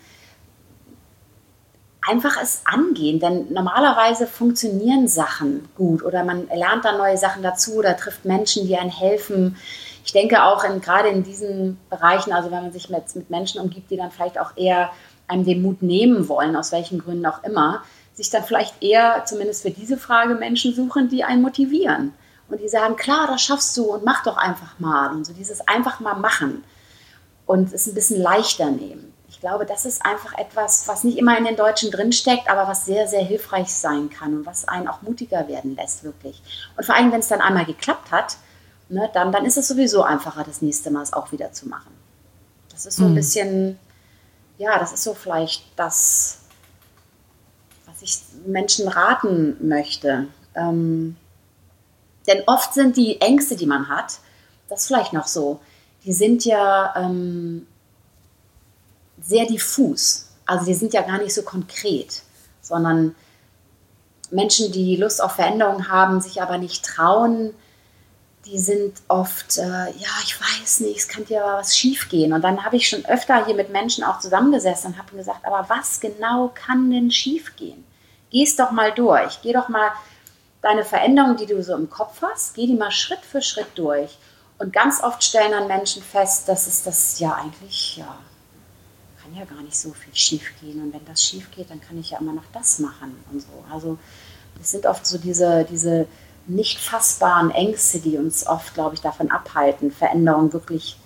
einfach es angehen. Denn normalerweise funktionieren Sachen gut oder man lernt dann neue Sachen dazu oder trifft Menschen, die einem helfen. Ich denke auch in, gerade in diesen Bereichen, also wenn man sich mit, mit Menschen umgibt, die dann vielleicht auch eher einem den Mut nehmen wollen, aus welchen Gründen auch immer, sich dann vielleicht eher, zumindest für diese Frage, Menschen suchen, die einen motivieren. Und die sagen, klar, das schaffst du und mach doch einfach mal. Und so dieses einfach mal machen und es ein bisschen leichter nehmen. Ich glaube, das ist einfach etwas, was nicht immer in den Deutschen drinsteckt, aber was sehr, sehr hilfreich sein kann und was einen auch mutiger werden lässt, wirklich. Und vor allem, wenn es dann einmal geklappt hat, ne, dann, dann ist es sowieso einfacher, das nächste Mal es auch wieder zu machen. Das ist so ein mhm. bisschen, ja, das ist so vielleicht das, was ich Menschen raten möchte. Ähm, Denn oft sind die Ängste, die man hat, das ist vielleicht noch so, die sind ja ähm, sehr diffus. Also die sind ja gar nicht so konkret, sondern Menschen, die Lust auf Veränderung haben, sich aber nicht trauen, die sind oft, äh, ja, ich weiß nicht, es kann ja was schief gehen. Und dann habe ich schon öfter hier mit Menschen auch zusammengesessen und habe gesagt, aber was genau kann denn schief gehen? Geh es doch mal durch, geh doch mal deine Veränderungen, die du so im Kopf hast, geh die mal Schritt für Schritt durch. Und ganz oft stellen dann Menschen fest, dass es das ja eigentlich, ja, kann ja gar nicht so viel schief gehen. Und wenn das schief geht, dann kann ich ja immer noch das machen und so. Also es sind oft so diese, diese nicht fassbaren Ängste, die uns oft, glaube ich, davon abhalten, Veränderungen wirklich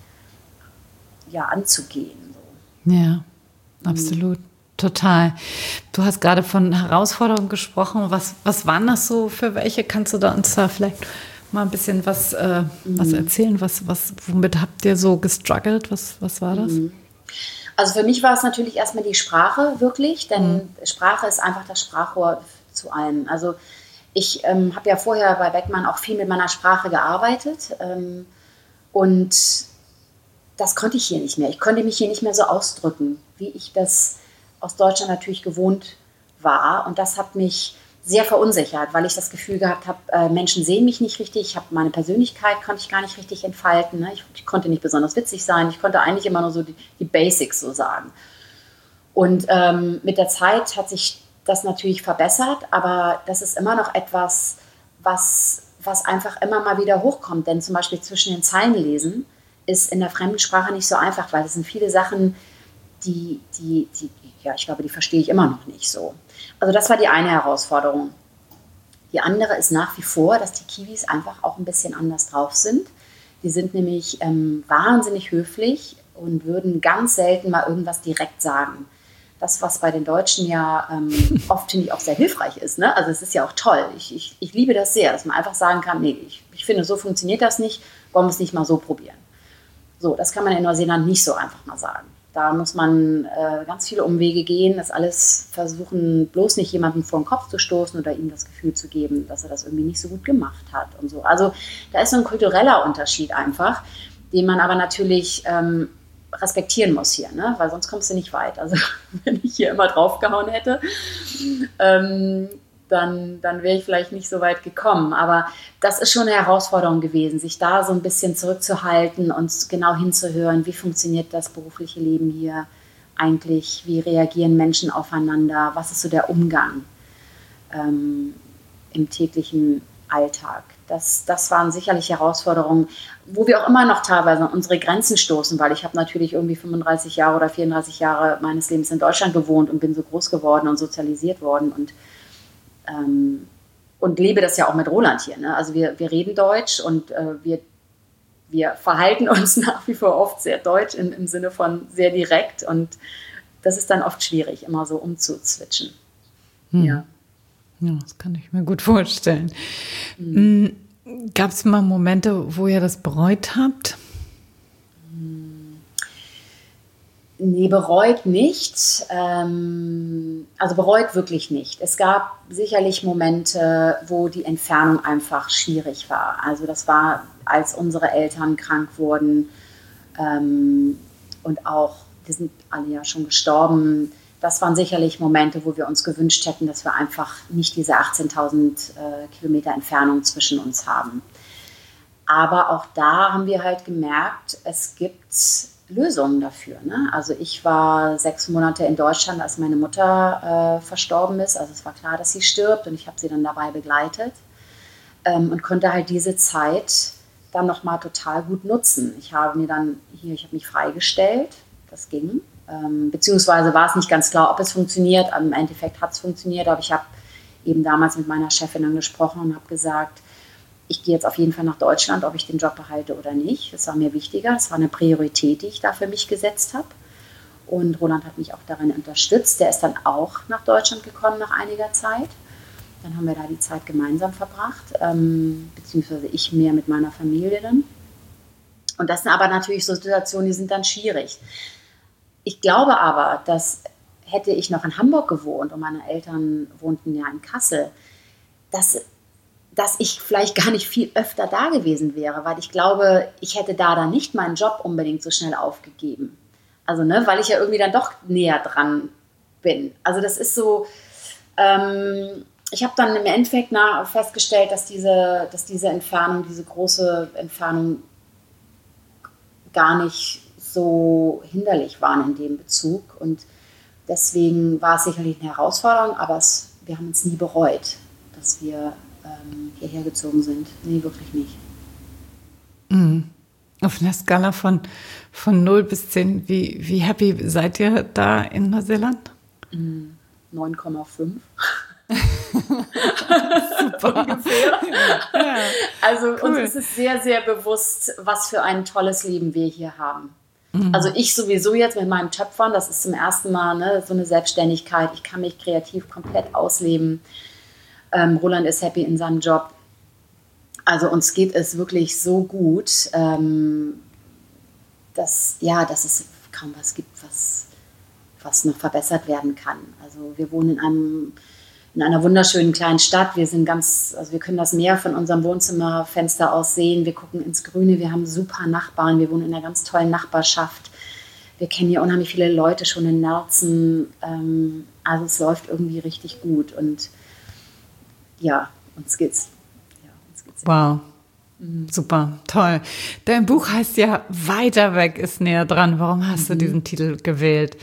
ja, anzugehen. So. Ja, absolut. Mhm. Total. Du hast gerade von Herausforderungen gesprochen. Was, was waren das so für welche? Kannst du da uns da vielleicht mal ein bisschen was, äh, mhm. was erzählen? Was, was, womit habt ihr so gestruggelt? Was, was war das? Mhm. Also für mich war es natürlich erstmal die Sprache wirklich, denn mhm. Sprache ist einfach das Sprachrohr zu allem. Also ich ähm, habe ja vorher bei Beckmann auch viel mit meiner Sprache gearbeitet ähm, und das konnte ich hier nicht mehr. Ich konnte mich hier nicht mehr so ausdrücken, wie ich das aus Deutschland natürlich gewohnt war. Und das hat mich sehr verunsichert, weil ich das Gefühl gehabt habe, äh, Menschen sehen mich nicht richtig. Ich habe meine Persönlichkeit konnte ich gar nicht richtig entfalten. Ne? Ich, ich konnte nicht besonders witzig sein. Ich konnte eigentlich immer nur so die, die Basics so sagen. Und ähm, mit der Zeit hat sich das natürlich verbessert, aber das ist immer noch etwas, was, was einfach immer mal wieder hochkommt. Denn zum Beispiel zwischen den Zeilen lesen ist in der Fremdsprache nicht so einfach, weil es sind viele Sachen, die, die, die, ja, ich glaube, die verstehe ich immer noch nicht so. Also das war die eine Herausforderung. Die andere ist nach wie vor, dass die Kiwis einfach auch ein bisschen anders drauf sind. Die sind nämlich ähm, wahnsinnig höflich und würden ganz selten mal irgendwas direkt sagen. Das, was bei den Deutschen ja ähm, oft, finde ich, auch sehr hilfreich ist. Ne? Also es ist ja auch toll. Ich, ich, ich liebe das sehr, dass man einfach sagen kann, nee, ich, ich finde, so funktioniert das nicht, wollen wir es nicht mal so probieren. So, das kann man in Neuseeland nicht so einfach mal sagen. Da muss man äh, ganz viele Umwege gehen, das alles versuchen, bloß nicht jemandem vor den Kopf zu stoßen oder ihm das Gefühl zu geben, dass er das irgendwie nicht so gut gemacht hat und so. Also da ist so ein kultureller Unterschied einfach, den man aber natürlich ähm, respektieren muss hier, ne? Weil sonst kommst du nicht weit. Also wenn ich hier immer draufgehauen hätte, ähm, dann, dann wäre ich vielleicht nicht so weit gekommen. Aber das ist schon eine Herausforderung gewesen, sich da so ein bisschen zurückzuhalten und genau hinzuhören, wie funktioniert das berufliche Leben hier eigentlich, wie reagieren Menschen aufeinander, was ist so der Umgang ähm, im täglichen Alltag. Das, das waren sicherlich Herausforderungen, wo wir auch immer noch teilweise an unsere Grenzen stoßen, weil ich habe natürlich irgendwie fünfunddreißig Jahre oder vierunddreißig Jahre meines Lebens in Deutschland gewohnt und bin so groß geworden und sozialisiert worden und Ähm, und lebe das ja auch mit Roland hier. Ne? Also wir, wir reden Deutsch und äh, wir, wir verhalten uns nach wie vor oft sehr deutsch in, im Sinne von sehr direkt und das ist dann oft schwierig, immer so umzuzwitschen. Hm. Ja. Ja, das kann ich mir gut vorstellen. Mhm. Gab es mal Momente, wo ihr das bereut habt? Nee, bereut nicht. Ähm, also bereut wirklich nicht. Es gab sicherlich Momente, wo die Entfernung einfach schwierig war. Also das war, als unsere Eltern krank wurden ähm, und auch, die sind alle ja schon gestorben. Das waren sicherlich Momente, wo wir uns gewünscht hätten, dass wir einfach nicht diese achtzehntausend äh, Kilometer Entfernung zwischen uns haben. Aber auch da haben wir halt gemerkt, es gibt Lösungen dafür. Ne? Also ich war sechs Monate in Deutschland, als meine Mutter äh, verstorben ist. Also es war klar, dass sie stirbt und ich habe sie dann dabei begleitet ähm, und konnte halt diese Zeit dann nochmal total gut nutzen. Ich habe mir dann hier, ich habe mich freigestellt, das ging. Ähm, beziehungsweise war es nicht ganz klar, ob es funktioniert. Im Endeffekt hat es funktioniert, aber ich habe eben damals mit meiner Chefin dann gesprochen und habe gesagt, ich gehe jetzt auf jeden Fall nach Deutschland, ob ich den Job behalte oder nicht. Das war mir wichtiger. Das war eine Priorität, die ich da für mich gesetzt habe. Und Roland hat mich auch darin unterstützt. Der ist dann auch nach Deutschland gekommen nach einiger Zeit. Dann haben wir da die Zeit gemeinsam verbracht, ähm, beziehungsweise ich mehr mit meiner Familie dann. Und das sind aber natürlich so Situationen, die sind dann schwierig. Ich glaube aber, dass hätte ich noch in Hamburg gewohnt und meine Eltern wohnten ja in Kassel, dass dass ich vielleicht gar nicht viel öfter da gewesen wäre, weil ich glaube, ich hätte da dann nicht meinen Job unbedingt so schnell aufgegeben. Also, ne, weil ich ja irgendwie dann doch näher dran bin. Also das ist so, ähm, ich habe dann im Endeffekt nach, festgestellt, dass diese, dass diese Entfernung, diese große Entfernung gar nicht so hinderlich waren in dem Bezug. Und deswegen war es sicherlich eine Herausforderung, aber es, wir haben es nie bereut, dass wir ähm, hierher gezogen sind. Nee, wirklich nicht. Mhm. Auf einer Skala von, von null bis zehn, wie, wie happy seid ihr da in Neuseeland? neun Komma fünf. Super. Ungefähr. Ja, Also cool. uns ist es sehr, sehr bewusst, was für ein tolles Leben wir hier haben. Mhm. Also ich sowieso jetzt mit meinem Töpfern, das ist zum ersten Mal, ne, so eine Selbstständigkeit. Ich kann mich kreativ komplett ausleben. Ähm, Roland ist happy in seinem Job. Also uns geht es wirklich so gut, ähm, dass, ja, dass es kaum was gibt, was, was noch verbessert werden kann. Also wir wohnen in einem in einer wunderschönen kleinen Stadt. Wir sind ganz, also wir können das Meer von unserem Wohnzimmerfenster aus sehen. Wir gucken ins Grüne. Wir haben super Nachbarn. Wir wohnen in einer ganz tollen Nachbarschaft. Wir kennen hier unheimlich viele Leute schon in Nelson. Ähm, also es läuft irgendwie richtig gut. Und ja, uns geht's. Ja, uns geht's wow. Mhm. Super, toll. Dein Buch heißt ja Weiter weg ist näher dran. Warum hast mhm. du diesen Titel gewählt?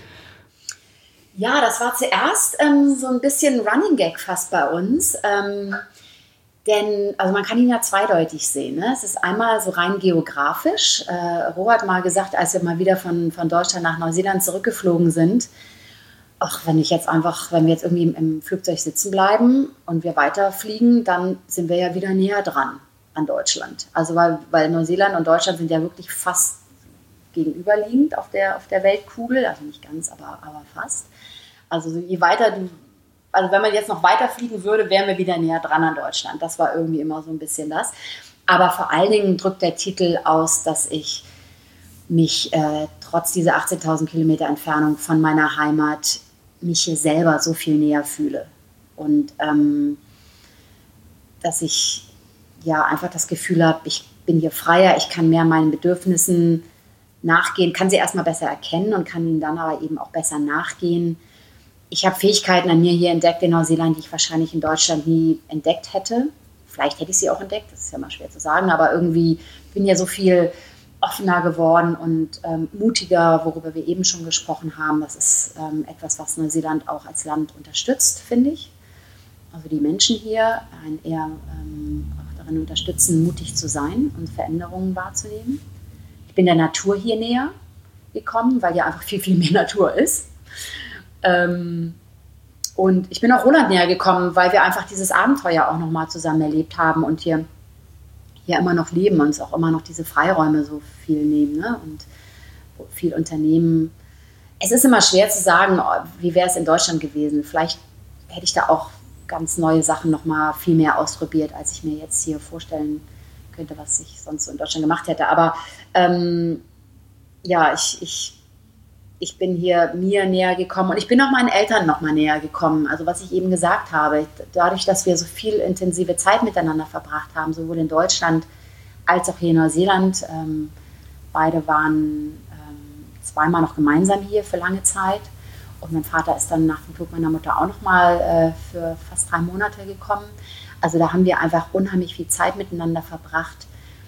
Ja, das war zuerst ähm, so ein bisschen Running Gag fast bei uns. Ähm, denn, also man kann ihn ja zweideutig sehen. Ne? Es ist einmal so rein geografisch. Äh, Robert hat mal gesagt, als wir mal wieder von, von Deutschland nach Neuseeland zurückgeflogen sind, ach, wenn ich jetzt einfach, wenn wir jetzt irgendwie im, im Flugzeug sitzen bleiben und wir weiterfliegen, dann sind wir ja wieder näher dran an Deutschland. Also weil, weil Neuseeland und Deutschland sind ja wirklich fast gegenüberliegend auf der, auf der Weltkugel, also nicht ganz, aber, aber fast. Also je weiter du, also wenn man jetzt noch weiter fliegen würde, wären wir wieder näher dran an Deutschland. Das war irgendwie immer so ein bisschen das. Aber vor allen Dingen drückt der Titel aus, dass ich mich äh, trotz dieser achtzehntausend Kilometer Entfernung von meiner Heimat mich hier selber so viel näher fühle. Und ähm, dass ich ja einfach das Gefühl habe, ich bin hier freier, ich kann mehr meinen Bedürfnissen nachgehen, kann sie erstmal besser erkennen und kann ihnen dann aber eben auch besser nachgehen. Ich habe Fähigkeiten an mir hier entdeckt in Neuseeland, die ich wahrscheinlich in Deutschland nie entdeckt hätte. Vielleicht hätte ich sie auch entdeckt, das ist ja mal schwer zu sagen, aber irgendwie bin ich ja so viel offener geworden und ähm, mutiger, worüber wir eben schon gesprochen haben. Das ist ähm, etwas, was Neuseeland auch als Land unterstützt, finde ich. Also die Menschen hier einen eher ähm, auch darin unterstützen, mutig zu sein und Veränderungen wahrzunehmen. Ich bin der Natur hier näher gekommen, weil ja einfach viel, viel mehr Natur ist. Ähm, und ich bin auch Roland näher gekommen, weil wir einfach dieses Abenteuer auch nochmal zusammen erlebt haben und hier, hier immer noch leben und uns auch immer noch diese Freiräume so viel nehmen, ne? Und viel unternehmen. Es ist immer schwer zu sagen, wie wäre es in Deutschland gewesen. Vielleicht hätte ich da auch ganz neue Sachen nochmal viel mehr ausprobiert, als ich mir jetzt hier vorstellen könnte, was ich sonst so in Deutschland gemacht hätte. Aber ähm, ja, ich, ich Ich bin hier mir näher gekommen und ich bin auch meinen Eltern noch mal näher gekommen. Also was ich eben gesagt habe, dadurch, dass wir so viel intensive Zeit miteinander verbracht haben, sowohl in Deutschland als auch hier in Neuseeland. Ähm, beide waren ähm, zweimal noch gemeinsam hier für lange Zeit. Und mein Vater ist dann nach dem Tod meiner Mutter auch noch mal äh, für fast drei Monate gekommen. Also da haben wir einfach unheimlich viel Zeit miteinander verbracht.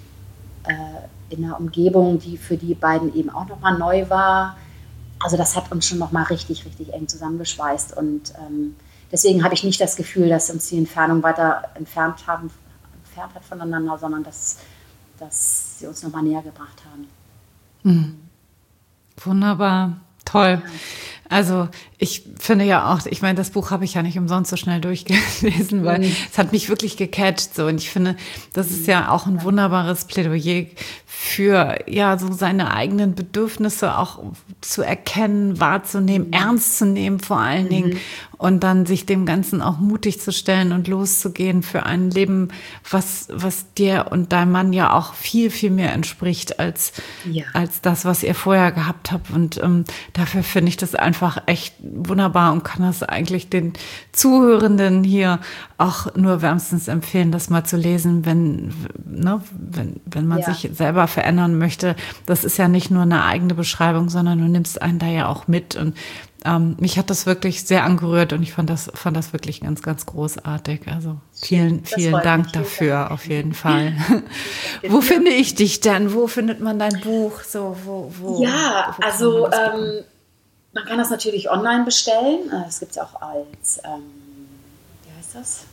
Äh, in einer Umgebung, die für die beiden eben auch noch mal neu war. Also das hat uns schon nochmal richtig, richtig eng zusammengeschweißt und ähm, deswegen habe ich nicht das Gefühl, dass uns die Entfernung weiter entfernt, haben, entfernt hat voneinander, sondern dass, dass sie uns nochmal näher gebracht haben. Mhm. Wunderbar, toll. Ja. Also ich finde ja auch, ich meine, das Buch habe ich ja nicht umsonst so schnell durchgelesen, weil mhm. es hat mich wirklich gecatcht so und ich finde, das ist ja auch ein wunderbares Plädoyer für ja so seine eigenen Bedürfnisse auch zu erkennen, wahrzunehmen, mhm. ernst zu nehmen vor allen mhm. Dingen und dann sich dem Ganzen auch mutig zu stellen und loszugehen für ein Leben, was was dir und deinem Mann ja auch viel, viel mehr entspricht als, ja. als das, was ihr vorher gehabt habt und ähm, dafür finde ich das einfach echt wunderbar und kann das eigentlich den Zuhörenden hier auch nur wärmstens empfehlen, das mal zu lesen, wenn, ne, wenn, wenn man ja. sich selber verändern möchte. Das ist ja nicht nur eine eigene Beschreibung, sondern du nimmst einen da ja auch mit und ähm, mich hat das wirklich sehr angerührt und ich fand das, fand das wirklich ganz, ganz großartig. Also vielen, vielen Dank mich, dafür Dank. Auf jeden Fall. Wo finde ich dich denn? Wo findet man dein Buch? So, wo, wo, ja, wo also ähm, man kann das natürlich online bestellen. Es gibt es auch als, ähm, wie heißt das?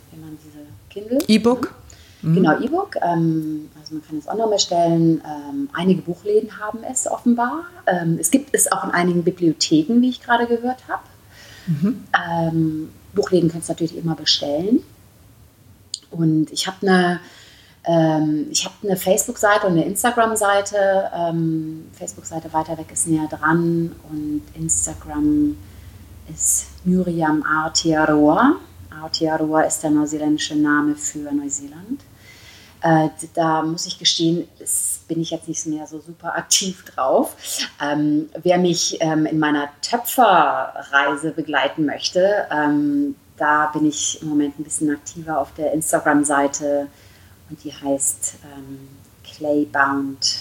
wie man diese Kindle. E-Book. Mhm. Genau, E-Book. Ähm, also man kann es online bestellen. Ähm, einige Buchläden haben es offenbar. Ähm, es gibt es auch in einigen Bibliotheken, wie ich gerade gehört habe. Mhm. Ähm, Buchläden können es natürlich immer bestellen. Und ich habe eine, ähm, ich habe eine Facebook-Seite und eine Instagram-Seite. Ähm, Facebook-Seite weiter weg ist näher dran und Instagram ist Miriam Aotearoa. Aotearoa ist der neuseeländische Name für Neuseeland. Äh, da muss ich gestehen, ist, bin ich jetzt nicht mehr so super aktiv drauf. Ähm, wer mich ähm, in meiner Töpferreise begleiten möchte, ähm, da bin ich im Moment ein bisschen aktiver auf der Instagram-Seite und die heißt ähm, Claybound.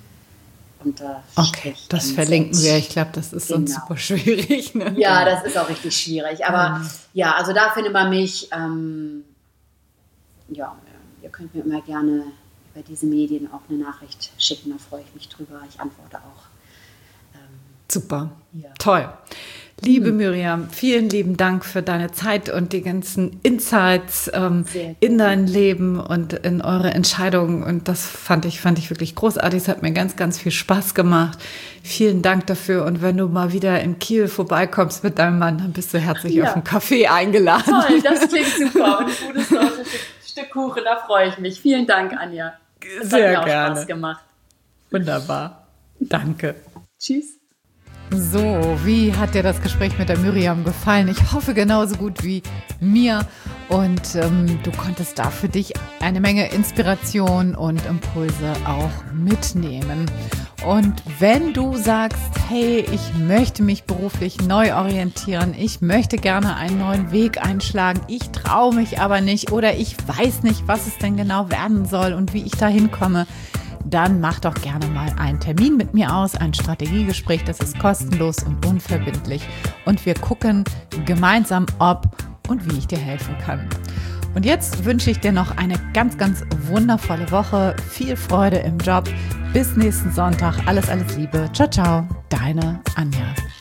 Okay, das verlinken wir. Ich glaube, das ist genau. sonst super schwierig. Ne? Ja, das ist auch richtig schwierig. Aber mhm. ja, also da findet man mich. Ähm, ja, ihr könnt mir immer gerne über diese Medien auch eine Nachricht schicken. Da freue ich mich drüber. Ich antworte auch. Ähm, super, ja. Toll. Liebe Miriam, vielen lieben Dank für deine Zeit und die ganzen Insights ähm, in dein Leben und in eure Entscheidungen. Und das fand ich, fand ich wirklich großartig. Es hat mir ganz, ganz viel Spaß gemacht. Vielen Dank dafür. Und wenn du mal wieder in Kiel vorbeikommst mit deinem Mann, dann bist du herzlich ja. auf einen Kaffee eingeladen. Toll, das klingt super. Und ein gutes deutsches Stück Kuchen, da freue ich mich. Vielen Dank, Anja. Das Sehr hat mir auch gerne. Spaß gemacht. Wunderbar. Danke. Tschüss. So, wie hat dir das Gespräch mit der Miriam gefallen? Ich hoffe genauso gut wie mir und ähm, du konntest da für dich eine Menge Inspiration und Impulse auch mitnehmen. Und wenn du sagst, hey, ich möchte mich beruflich neu orientieren, ich möchte gerne einen neuen Weg einschlagen, ich traue mich aber nicht oder ich weiß nicht, was es denn genau werden soll und wie ich da hinkomme, dann mach doch gerne mal einen Termin mit mir aus, ein Strategiegespräch, das ist kostenlos und unverbindlich. Und wir gucken gemeinsam, ob und wie ich dir helfen kann. Und jetzt wünsche ich dir noch eine ganz, ganz wundervolle Woche, viel Freude im Job. Bis nächsten Sonntag. Alles, alles Liebe. Ciao, ciao. Deine Anja.